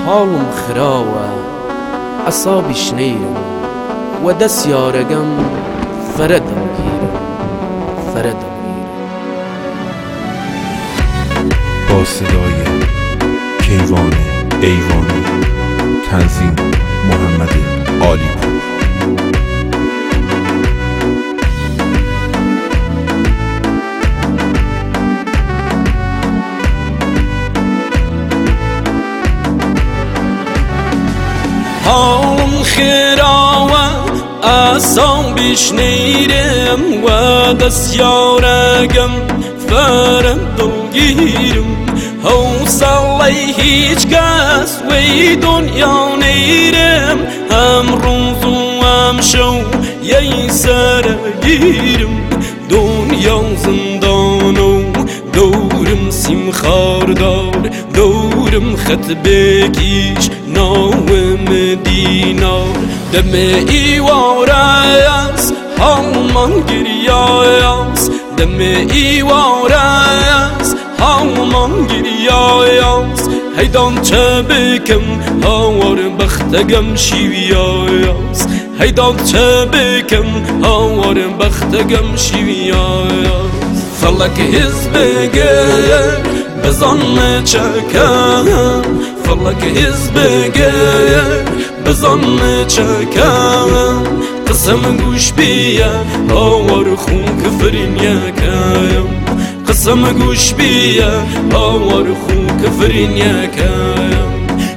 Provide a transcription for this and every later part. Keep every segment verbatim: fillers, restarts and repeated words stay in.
حالم خراوە ئەسابی شنەیرم و دەست یارەگەم فەرە دەمگیرم فەرە دەمگیرم. با صدای کیوان ایوانی، تنظیم محمد عالیپور. حالم خراوە ئاسابی شنەیرم و دەست یارەگەم فەرە دڵگیرم. هەوسەڵەی هیچ کەس وەی دنیا نەیرم، هەم ڕۆژ و ئەم شەو یەی سەرگیرم. دنیا زندانە و دەورم سیم خاردار، دەورم خەتبێکیش ناوم دینار. دەمێ ئیوارەیەس هەڵمان گریایەس، دەمێ ئیوارەیەس هەڵمان گریایەس. هەیدان چە بکەم هاوار بەختەگەم شیویایەس، هەیدان چە بکەم هاوار بەختەگەم شیویایەس. فەڵەک حیزبگەر بزانمە چەکەم، فەڵەک حیزبگەر بزانمە چەکەم. قسەم گوش بیە هاوار خون کفرینیەکەم، قسەم گوش بیە هاوار خون کفرینیەکەم.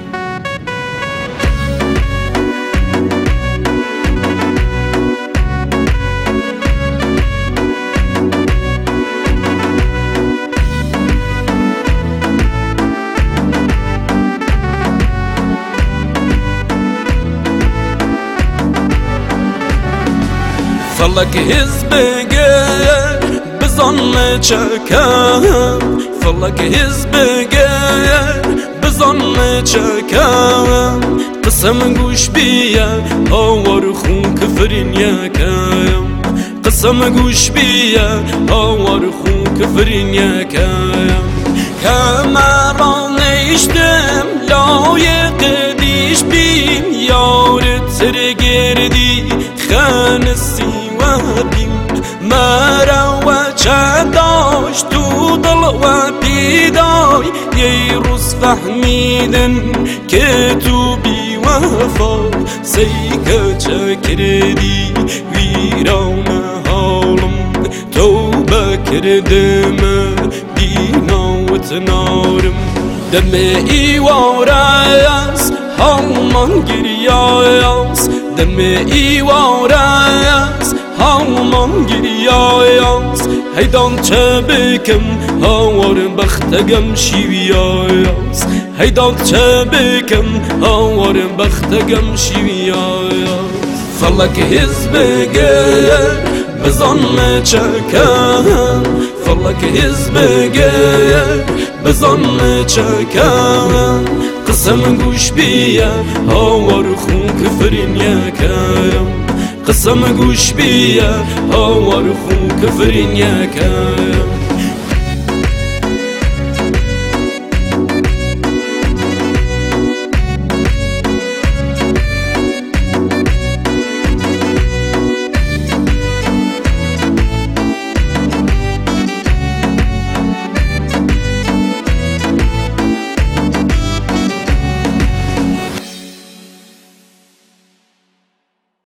فەڵەک حیزبگەر بزانمە چەکەم، فەڵەک حیزبگەر بزانمە چەکەم. قسەم گوش بیە هاوار خون کفرینیەکەم، قسەم گوش بیە هاوار خون کفرینیەکەم. کەمەڕە نەیشتم لایەقدیش بیم، یارت سرگردی خەنسی وەبیم. مەرەوە چەنداش تو دڵوە پیدای، یەی ڕوس فەحمیدن کە تو بیوەفای. سەیکە چەکردی ویرانە هاڵم، تەوبە کردمە بیناوت نارم. دەمێ ئیوارەیەس هەڵمان گریایەس، دەمێ ئیوارەیەس هەڵمان گریایەس. هەیدان چە بکەم هاوار بەختەگەم شیویایەس، هەیدان چە بکەم هاوار بەختەگەم شیویایەس. فەڵەک حیزبگەر بزانمە چەکەم، فەڵەک حیزبگەر بزانمە چەکەم. قسەم گوش بیە هاوار خون کفرینیەکەم، قسەم گوش بیە هاوار خون کفرینیەکەم.